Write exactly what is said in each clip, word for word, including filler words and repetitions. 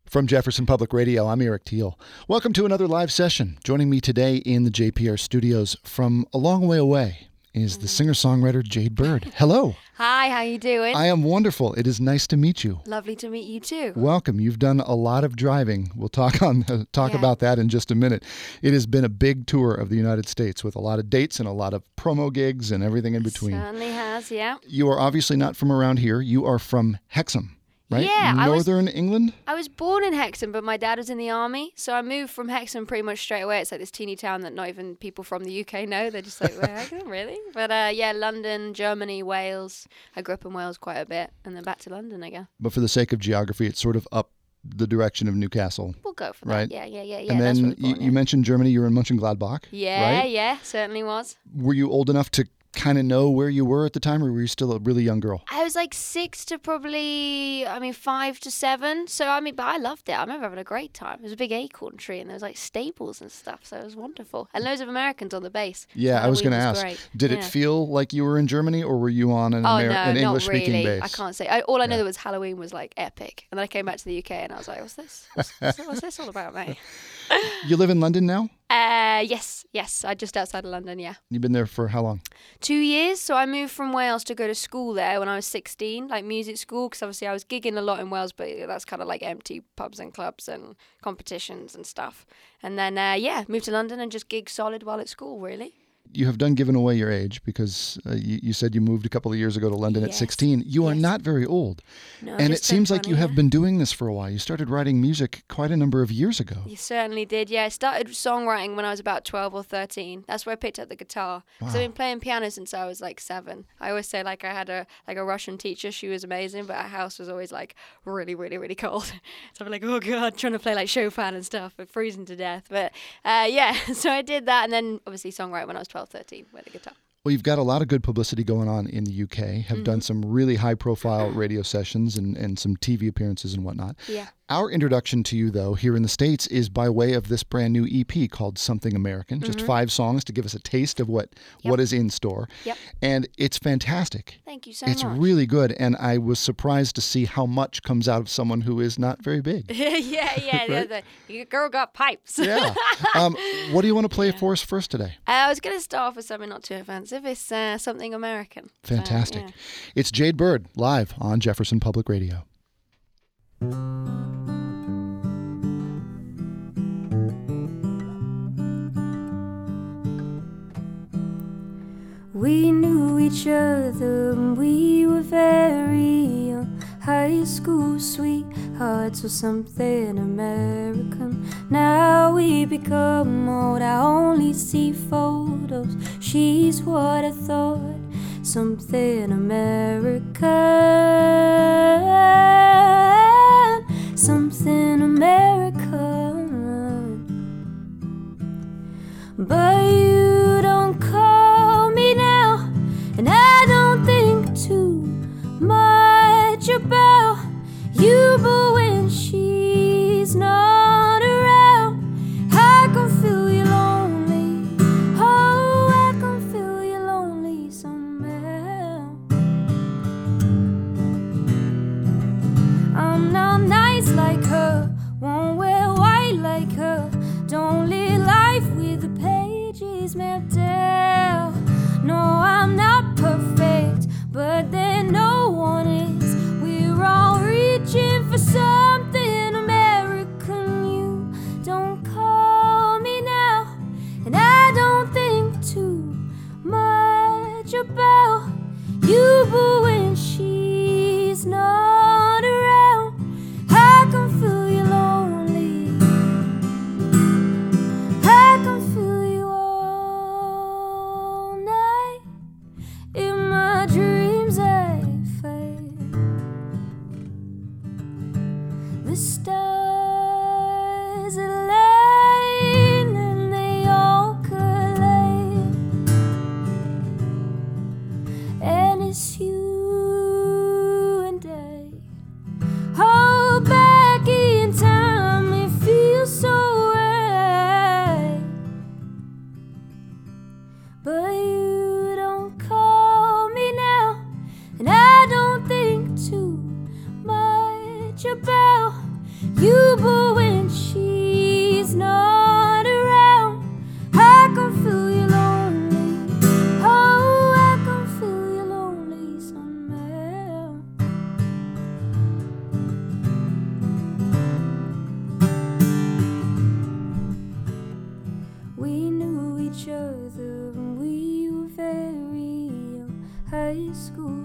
From Jefferson Public Radio, I'm Eric Teal. Welcome to another live session. Joining me today in the J P R studios from a long way away is the singer-songwriter Jade Bird. Hello. Hi, how you doing? I am wonderful. It is nice to meet you. Lovely to meet you too. Welcome. You've done a lot of driving. We'll talk on uh, talk Yeah. about that in just a minute. It has been a big tour of the United States with a lot of dates and a lot of promo gigs and everything in between. Certainly has, yeah. You are obviously not from around here. You are from Hexham, right? Yeah, I was- Northern England? I was born in Hexham, but my dad was in the army, so I moved from Hexham pretty much straight away. It's like this teeny town that not even people from the U K know. They're just like, where Hexham, really? But uh, yeah, London, Germany, Wales. I grew up in Wales quite a bit, and then back to London again. But for the sake of geography, it's sort of up the direction of Newcastle. We'll go for Right. that. Yeah, yeah, yeah, yeah. and that's then where I was you, born, you yeah. mentioned Germany. You were in Mönchengladbach, Yeah, right? yeah, certainly was. Were you old enough to kind of know where you were at the time, or were you still a really young girl? I was like six to probably, I mean, five to seven. So, I mean, but I loved it. I remember having a great time. It was a big acorn tree and there was like stables and stuff. So it was wonderful. And loads of Americans on the base. Yeah, I was going Halloween to ask. great. Did it Yeah. feel like you were in Germany, or were you on an, Oh, Amer- no, an not English-speaking really. base? I can't say. I, all I know Yeah. was Halloween was like epic. And then I came back to the U K and I was like, what's this? What's, what's, what's this all about, mate? You live in London now? Uh, yes, yes. I just outside of London, yeah. You've been there for how long? Two years. So I moved from Wales to go to school there when I was sixteen, like music school, because obviously I was gigging a lot in Wales, but that's kind of like empty pubs and clubs and competitions and stuff. And then, uh, yeah, moved to London and just gig solid while at school, really. You have done given away your age because uh, you, you said you moved a couple of years ago to London at Yes. sixteen. You are Yes. not very old. No, and it just seems turned like you twenty, have yeah. been doing this for a while. You started writing music quite a number of years ago. You certainly did. Yeah, I started songwriting when I was about twelve or thirteen. That's where I picked up the guitar. Because Wow. I've been playing piano since I was like seven. I always say like I had a like a Russian teacher. She was amazing, but our house was always like really, really, really cold. So I'm like, oh God, trying to play like Chopin and stuff, but freezing to death. But uh, yeah, so I did that. And then obviously songwriting when I was twelve, thirteen with the guitar. Well, you've got a lot of good publicity going on in the U K, have done some really high-profile radio sessions and, and some T V appearances and whatnot. Yeah. Our introduction to you, though, here in the States is by way of this brand new E P called Something American, just five songs to give us a taste of what, Yep. what is in store. Yep. And it's fantastic. Thank you so It's much. really good, and I was surprised to see how much comes out of someone who is not very big. yeah, yeah. Right? the, the girl got pipes. Yeah. Um, what do you want to play for us first today? I was going to start off with something not too offensive. It's uh, something American. So, Fantastic. yeah. It's Jade Bird, live on Jefferson Public Radio. We knew each other when we were very young. High school sweethearts or something American. Now we become old, I only see photos. She's what I thought, something American. Something American. But you don't call me now, and I don't think too much about you. But when she's not around, I can feel you lonely. Oh, I can feel you lonely somehow. I'm not nice like her, won't wear white like her, don't live life with the pages mapped out. No, I'm not perfect, but then no one is. We're all reaching for something American. You don't call me now, and I don't think too much about you. But when she's not around, I can feel you lonely. I can feel you all night. In my dreams I fade. The stars align and they all collide. And it's you and I. Oh, back in time, it feels so right. But you don't call me now, and I don't think too much about you.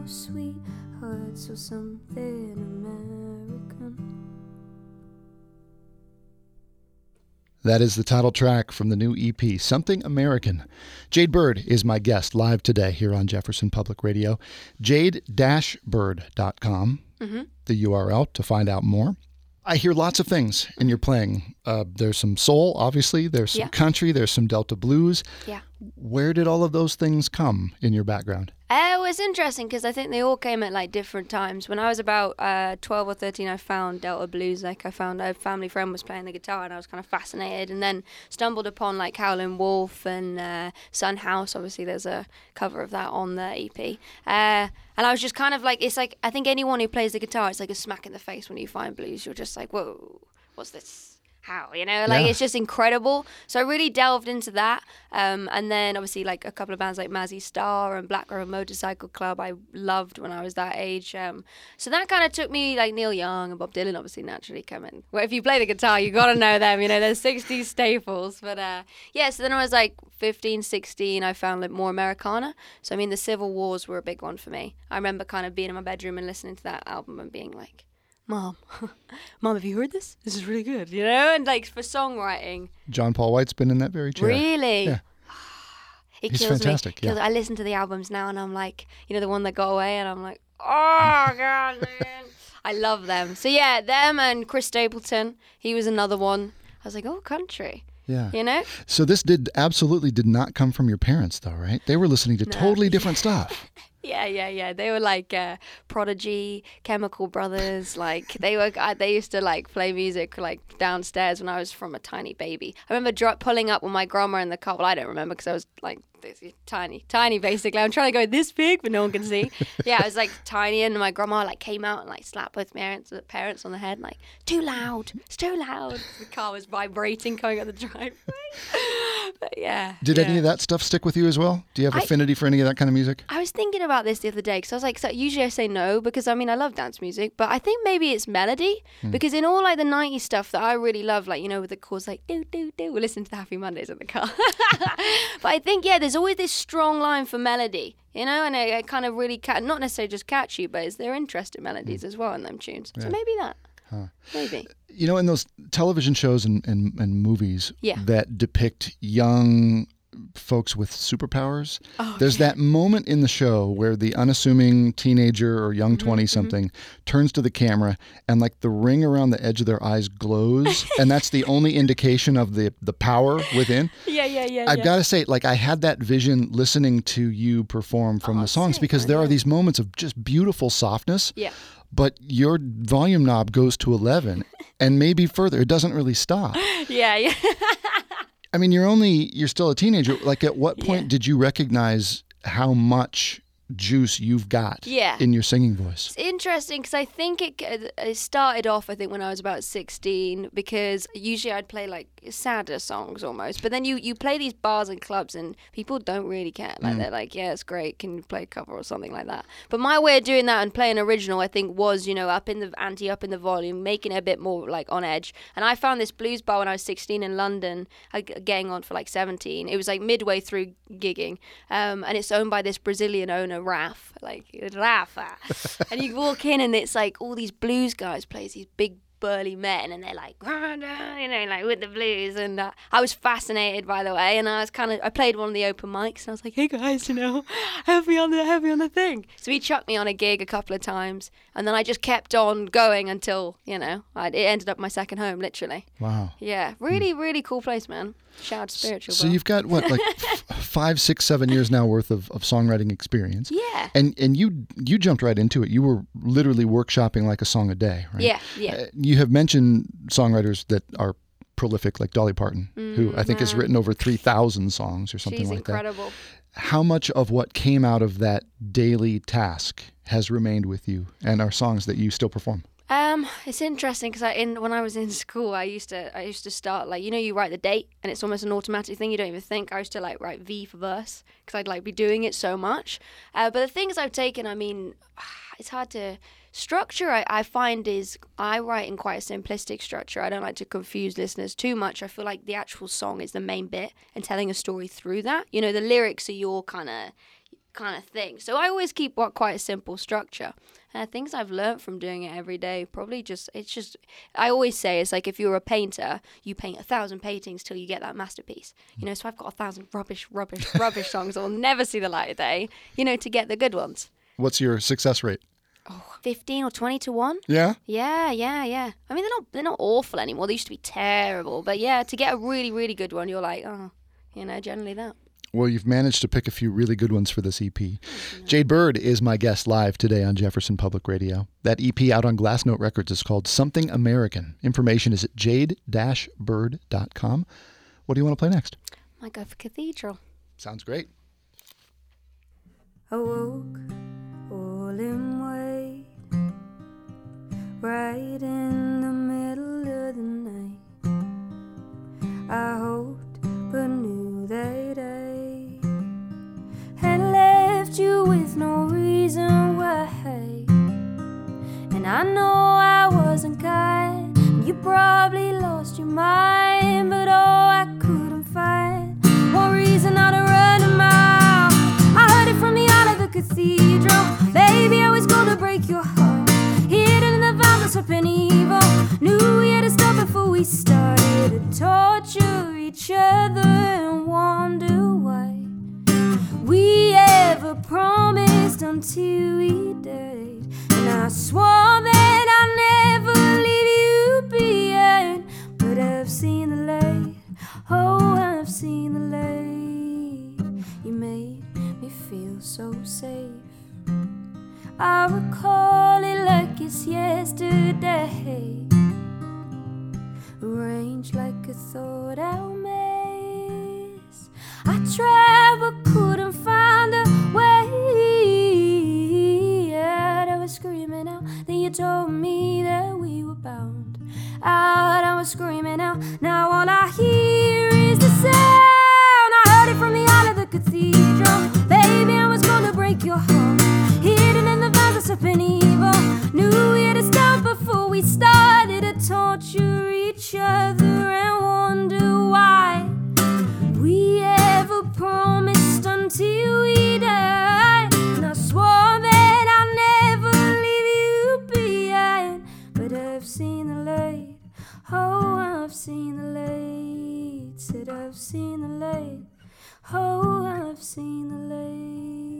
sweethearts or something American. That is the title track from the new E P, Something American. Jade Bird is my guest live today here on Jefferson Public Radio. jade dash bird dot com, mm-hmm. the U R L to find out more. I hear lots of things in your playing. Uh, there's some soul, obviously. There's some yeah. country. There's some Delta blues. Yeah. Where did all of those things come in your background? Uh, it was interesting because I think they all came at like different times. When I was about uh, twelve or thirteen, I found Delta blues. Like I found a family friend was playing the guitar, and I was kind of fascinated. And then stumbled upon like Howlin' Wolf and uh, Sun House. Obviously, there's a cover of that on the E P. Uh, and I was just kind of like, it's like I think anyone who plays the guitar, it's like a smack in the face when you find blues. You're just like, whoa, what's this? How, you know, like yeah. it's just incredible. So I really delved into that. Um, and then obviously like a couple of bands like Mazzy Star and Black River Motorcycle Club I loved when I was that age. Um, so that kind of took me, like Neil Young and Bob Dylan obviously naturally come in. Well, if you play the guitar, you got to know them, you know, they're sixties staples. But uh, yeah, so then I was like fifteen, sixteen, I found like more Americana. So I mean, the Civil Wars were a big one for me. I remember kind of being in my bedroom and listening to that album and being like, Mom, Mom, have you heard this? This is really good, you know? And like for songwriting. John Paul White's been in that very chair. Really? Yeah. It He's kills fantastic, me. yeah. I listen to the albums now and I'm like, you know, the one that got away and I'm like, oh, God, man. I love them. So yeah, them and Chris Stapleton. He was another one. I was like, oh, country. Yeah. You know? So this did absolutely did not come from your parents, though, right? They were listening to No. totally different stuff. Yeah, yeah, yeah. They were like uh, Prodigy, Chemical Brothers. Like they were, uh, they used to like play music like downstairs when I was from a tiny baby. I remember dro- pulling up with my grandma in the car. Well, I don't remember because I was like this tiny, tiny basically. I'm trying to go this big, but no one can see. Yeah, I was like tiny, and my grandma like came out and like slapped both parents, parents on the head, and, like too loud, it's too loud. The car was vibrating coming up the driveway. But yeah. Did yeah. any of that stuff stick with you as well? Do you have I- affinity for any of that kind of music? I was thinking about this the other day because I was like, so usually I say no because I mean I love dance music, but I think maybe it's melody Hmm. because in all like the nineties stuff that I really love, like you know with the chords like do do do, we listen to the Happy Mondays in the car. But I think yeah, there's always this strong line for melody, you know, and it, it kind of really ca- not necessarily just catchy, but it's their interesting melodies as well in them tunes. Yeah. So maybe that, Huh. maybe. You know, in those television shows and, and, and movies Yeah. that depict young folks with superpowers, Oh, there's yeah. that moment in the show where the unassuming teenager or young twenty-something turns to the camera and like the ring around the edge of their eyes glows, and that's the only indication of the, the power within. Yeah, yeah, yeah. I've yeah. got to say, like, I had that vision listening to you perform from Oh, the songs sick, because man, there are yeah. these moments of just beautiful softness. Yeah. But your volume knob goes to eleven and maybe further. It doesn't really stop. Yeah, yeah. I mean, you're only, you're still a teenager. Like, at what point Yeah. did you recognize how much juice you've got Yeah. in your singing voice? It's interesting because I think it, it started off, I think, when I was about sixteen because usually I'd play like sadder songs almost. But then you, you play these bars and clubs and people don't really care. Like they're like, yeah, it's great. Can you play a cover or something like that? But my way of doing that and playing original, I think, was, you know, up in the ante, up in the volume, making it a bit more like on edge. And I found this blues bar when I was sixteen in London, like, getting on for like seventeen. It was like midway through gigging. Um, and it's owned by this Brazilian owner, Raf, like Rafa. And you walk in and it's like all these blues guys play these big burly men and they're like, you know, like with the blues. And uh, I was fascinated, by the way. And I was kind of, I played one of the open mics and I was like, hey guys, you know, have me on the, have me on the thing. So he chucked me on a gig a couple of times. And then I just kept on going until, you know, I, it ended up my second home, literally. Wow. Yeah, really, really cool place, man. Shout out to Spiritual. So bro. you've got what, like f- five, six, seven years now worth of, of songwriting experience. Yeah. And and you you jumped right into it. You were literally workshopping like a song a day, right? Yeah, yeah. Uh, you have mentioned songwriters that are prolific, like Dolly Parton, who I think has man. written over three thousand songs or something She's like incredible. that. How much of what came out of that daily task has remained with you and are songs that you still perform? Um, it's interesting because I in when I was in school, I used to I used to start like you know you write the date and it's almost an automatic thing. You don't even think. I used to like write V for verse because I'd like be doing it so much. Uh, but the things I've taken, I mean, it's hard to structure. I, I find is I write in quite a simplistic structure. I don't like to confuse listeners too much. I feel like the actual song is the main bit and telling a story through that. You know, the lyrics are your kind of kind of thing. So I always keep what quite a simple structure. And things I've learned from doing it every day, probably just, it's just, I always say it's like if you're a painter, you paint a thousand paintings till you get that masterpiece. You know, so I've got a thousand rubbish, rubbish, rubbish songs that will never see the light of day, you know, to get the good ones. What's your success rate? Oh, fifteen or twenty to one. Yeah? Yeah, yeah, yeah. I mean, they're not, they're not awful anymore. They used to be terrible. But yeah, to get a really, really good one, you're like, oh, you know, generally that. Well, you've managed to pick a few really good ones for this E P. Mm-hmm. Jade Bird is my guest live today on Jefferson Public Radio. That E P out on Glassnote Records is called Something American. Information is at jade dash bird dot com. What do you want to play next? I go for Cathedral. Sounds great. I woke all in white, right in the middle of the night. I hoped but knew that I had left you with no reason why. And I know I wasn't kind, you probably lost your mind, but oh, I couldn't find one reason not to run a mile. I heard it from the out of the cathedral, baby, I was gonna break your heart. Hidden in the violence of an evil, knew we had to stop before we started to torture each other and wonder why we ever promised until we died. And I swore that I'd never leave you behind, but I've seen the light, oh, I've seen the light. You made me feel so safe, I recall it like it's yesterday, arranged like a thought out maze. I tried but couldn't find a way out. I was screaming out, then you told me that we were bound out. I was screaming out, now all I hear is the sound. I heard it from the out of the cathedral, baby, I was gonna break your heart. Hidden in the violence of an evil, knew we had to stop before we started to torture each other and wonder why we ever promised until we died. And I swore that I'd never leave you behind, but I've seen the light, oh, I've seen the light. Said I've seen the light, oh, I've seen the light.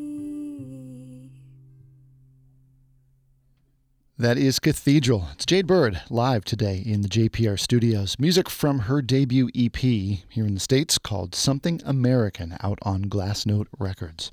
That is Cathedral. It's Jade Bird live today in the J P R studios. Music from her debut E P here in the States called Something American out on Glassnote Records.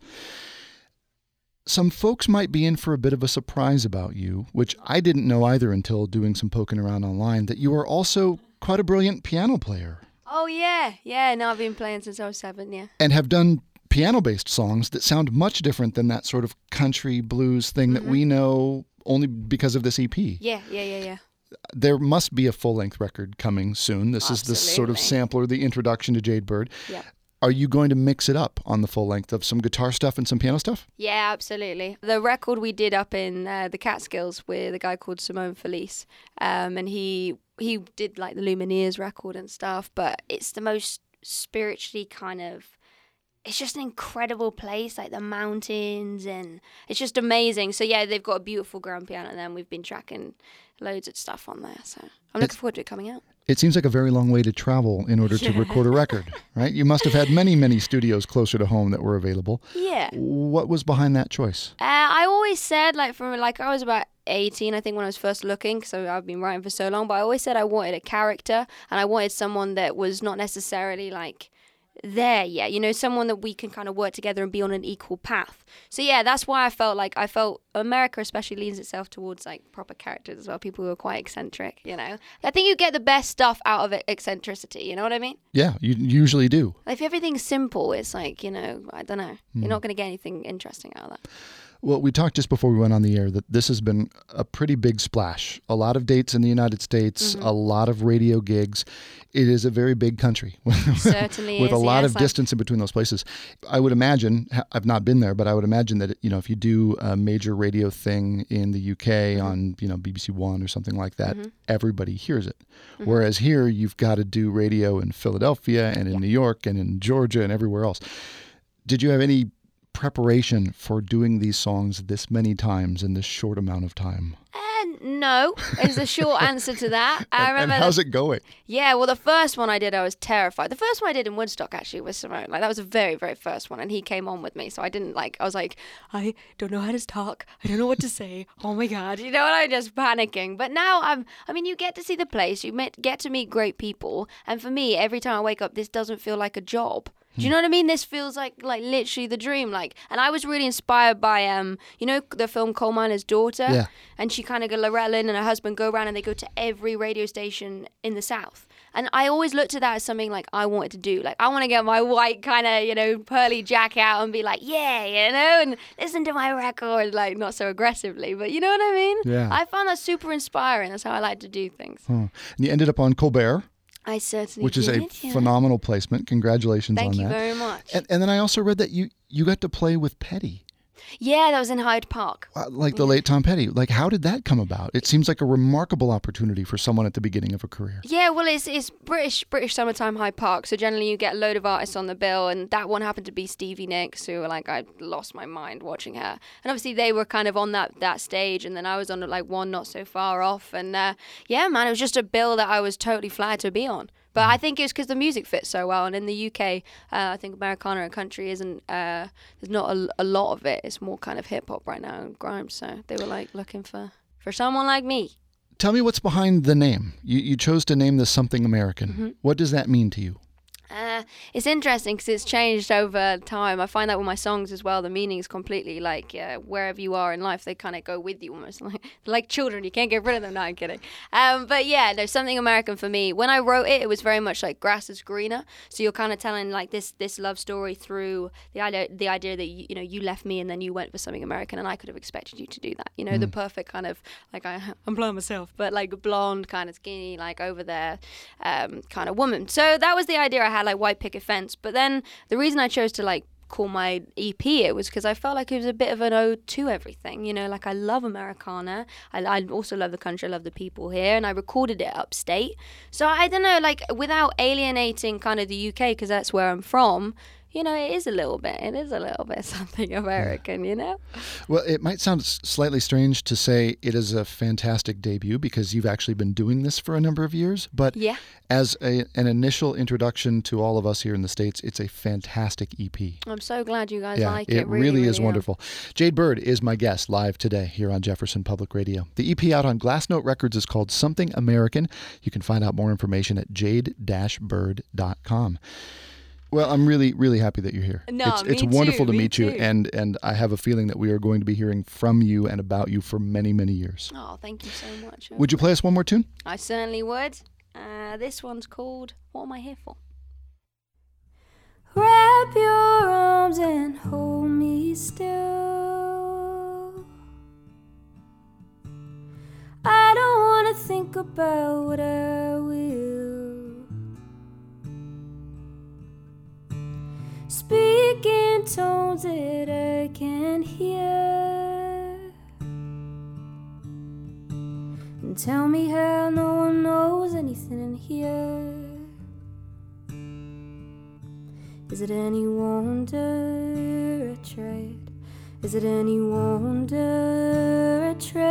Some folks might be in for a bit of a surprise about you, which I didn't know either until doing some poking around online, that you are also quite a brilliant piano player. Oh, yeah. Yeah, no, I've been playing since I was seven, yeah. And have done piano-based songs that sound much different than that sort of country blues thing mm-hmm. that we know only because of this E P. Yeah, yeah, yeah, yeah. There must be a full-length record coming soon. This Absolutely. is the sort of sampler, the introduction to Jade Bird. Yeah. Are you going to mix it up on the full length of some guitar stuff and some piano stuff? Yeah, absolutely. The record we did up in uh, the Catskills with a guy called Simone Felice, um, and he he did like the Lumineers record and stuff, but it's the most spiritually kind of, it's just an incredible place, like the mountains, and it's just amazing. So yeah, they've got a beautiful grand piano, and then we've been tracking loads of stuff on there. So I'm looking forward to it coming out. It seems like a very long way to travel in order to record a record, right? You must have had many, many studios closer to home that were available. Yeah. What was behind that choice? Uh, I always said, like, from like I was about eighteen, I think, when I was first looking, so I've been writing for so long, but I always said I wanted a character, and I wanted someone that was not necessarily like there yet, you know, someone that we can kind of work together and be on an equal path. So yeah, that's why I felt like I felt America especially leans itself towards like proper characters as well, people who are quite eccentric, you know. I think you get the best stuff out of it, eccentricity, you know what I mean? Yeah, you usually do. If everything's simple, it's like, you know, I don't know, mm. you're not going to get anything interesting out of that. Well, we talked just before we went on the air that this has been a pretty big splash. A lot of dates in the United States, mm-hmm. a lot of radio gigs. It is a very big country Certainly with is, a lot yeah, of like... distance in between those places. I would imagine, I've not been there, but I would imagine that, you know, if you do a major radio thing in the U K mm-hmm. on, you know, B B C One or something like that, mm-hmm. everybody hears it. Mm-hmm. Whereas here, you've got to do radio in Philadelphia and in yeah. New York and in Georgia and everywhere else. Did you have any preparation for doing these songs this many times in this short amount of time? And no, is the short answer to that. I and, remember and how's the, it going? Yeah, well, the first one I did, I was terrified. The first one I did in Woodstock, actually, was Simone. Like, that was the very, very first one, and he came on with me, so I didn't, like, I was like, I don't know how to talk. I don't know what to say. Oh, my God. You know, and I'm just panicking. But now, I'm, I mean, you get to see the place. You met, get to meet great people. And for me, every time I wake up, this doesn't feel like a job. Do you know what I mean? This feels like like literally the dream. Like, and I was really inspired by um, you know, the film Coal Miner's Daughter. Yeah. And she kind of go, Loretta Lynn and her husband go around and they go to every radio station in the South. And I always looked at that as something like I wanted to do. Like, I want to get my white kind of, you know, pearly jacket out and be like, yeah, you know, and listen to my record, like not so aggressively, but you know what I mean? Yeah. I found that super inspiring. That's how I like to do things. Huh. And you ended up on Colbert. I certainly Which did, is a yeah. phenomenal placement. Congratulations Thank on you that. very much. And, and then I also read that you, you got to play with Petty, Yeah, that was in Hyde Park. uh, like the Yeah. late Tom Petty. Like, how did that come about? It seems like a remarkable opportunity for someone at the beginning of a career. Yeah, well, it's it's British British Summertime Hyde Park, so generally you get a load of artists on the bill, and that one happened to be Stevie Nicks, who like I lost my mind watching her, and obviously they were kind of on that that stage, and then I was on like one not so far off, and uh, yeah, man, it was just a bill that I was totally flattered to be on. But I think it was because the music fits so well, and in the U K, uh, I think Americana and country isn't. Uh, there's not a, a lot of it. It's more kind of hip hop right now and grime. So they were like looking for for someone like me. Tell me what's behind the name. You, you chose to name this Something American. Mm-hmm. What does that mean to you? Uh, it's interesting because it's changed over time. I find that with my songs as well, the meaning is completely like uh, wherever you are in life, they kind of go with you almost like like children. You can't get rid of them. No, I'm kidding. Um, but yeah, there's something American for me. When I wrote it, it was very much like grass is greener. So you're kind of telling like this this love story through the idea the idea that you, you know you left me and then you went for something American, and I could have expected you to do that. You know, mm. the perfect kind of like I, I'm blonde myself, but like blonde, kind of skinny, like over there, um, kind of woman. So that was the idea I had. Like white picket fence, but then the reason I chose to like call my E P it was because I felt like it was a bit of an ode to everything, you know, like I love Americana, I, I also love the country, I love the people here, and I recorded it upstate, so I don't know, like without alienating kind of the U K because that's where I'm from. You know, it is a little bit, it is a little bit something American, you know? Well, it might sound slightly strange to say it is a fantastic debut because you've actually been doing this for a number of years. But yeah. as a, an initial introduction to all of us here in the States, it's a fantastic E P. I'm so glad you guys yeah, like it. It really, really really is wonderful. Jade Bird is my guest live today here on Jefferson Public Radio. The E P out on Glassnote Records is called Something American. You can find out more information at jade dash bird dot com. Well, I'm really, really happy that you're here. No, it's me it's wonderful too, to me meet you, too. and and I have a feeling that we are going to be hearing from you and about you for many, many years. Oh, thank you so much. Would you play us one more tune? I certainly would. Uh, this one's called What Am I Here For? Wrap your arms and hold me still. I don't want to think about what I will. Speak in tones that I can hear, and tell me how no one knows anything in here. Is it any wonder I tried? Is it any wonder I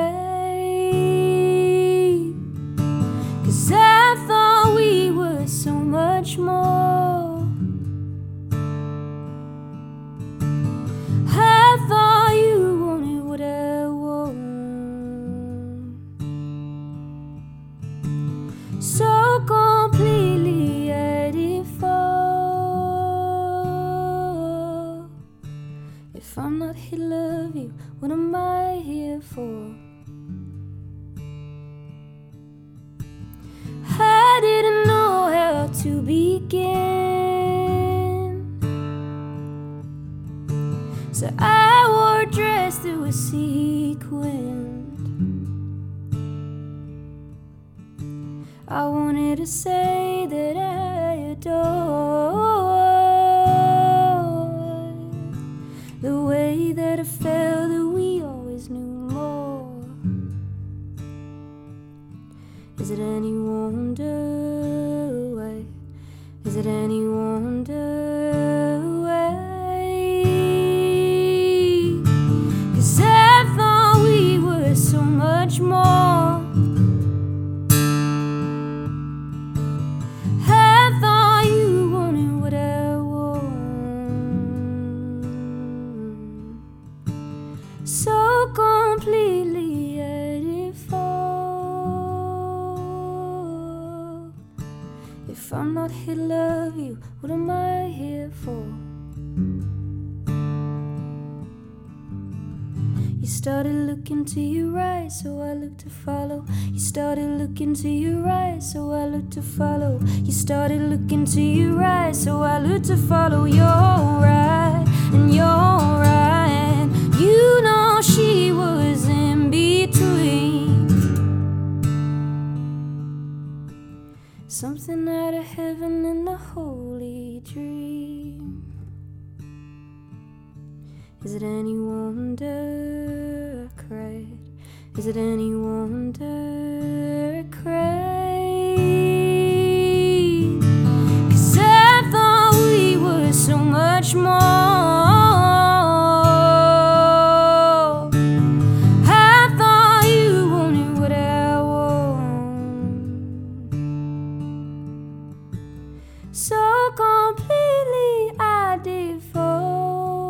tried? 'Cause I thought we were so much more. I thought you wanted what I want, so completely I didn't fall. If I'm not here to love you, what am I here for? I didn't know how to begin, so I wore a dress that was sequined. I wanted to say that I adored the way that I felt that we always knew more. Is it any wonder why? Is it any wonder why? If I'm not here to love you, what am I here for? You started looking to your right, so I looked to follow. You started looking to your right, so I looked to follow. You started looking to your right, so I looked to follow. You're right, and you're right. You know she was in between. Something out of heaven in the holy dream. Is it any wonder I cried? Is it any wonder I cried? 'Cause I thought we were so much more. I thought you wanted what I want so completely. I did fall.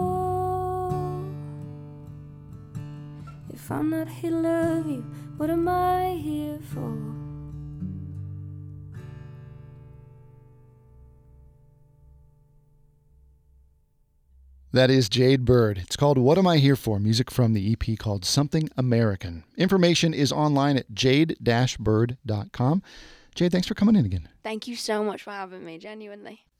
If I'm not here to love you, what am I here for? That is Jade Bird. It's called What Am I Here For? Music from the E P called Something American. Information is online at jade dash bird dot com. Jade, thanks for coming in again. Thank you so much for having me, genuinely.